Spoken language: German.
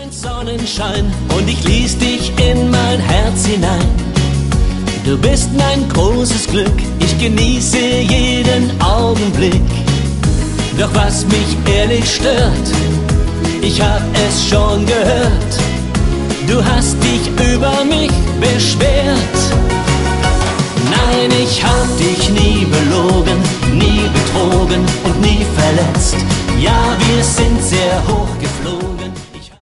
mein Sonnenschein und ich ließ dich in mein Herz hinein. Du bist mein großes Glück, ich genieße jeden Augenblick. Doch was mich ehrlich stört, ich hab es schon gehört, du hast dich über mich beschwert. Nein, ich hab dich